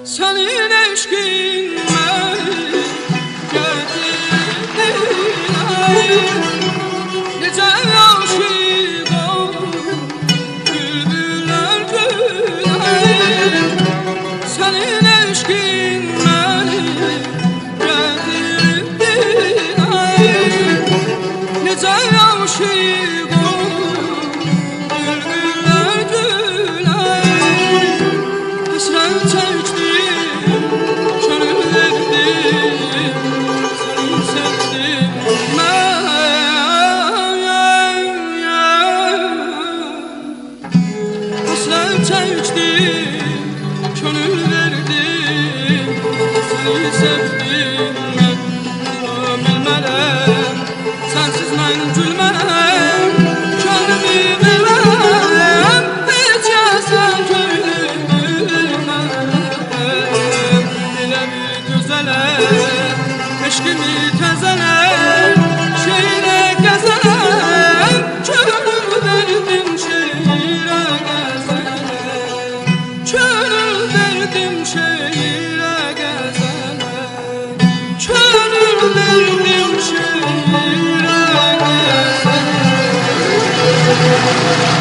Senin eşkin beni getirdi, nece aşık oldum bülbüller güler. Senin eşkin beni getirdi, nece aşık oldum bülbüller güler. Hasret çektim, gönül verdim, seni sevdim ben. Hasret çektim, gönül verdim, seni sevdim ben. Bilmərəm, sensiz mən gülmərəm, gönlümü verərəm, heç kəsən könlümü vermərəm. Elə bir gözələm, eşqimi təzələm, şeirə qəzələm, gönül verdim şeirə qəzələm, gönül verdim şeirə qəzələm, gönül verdim şeirə qəzələm.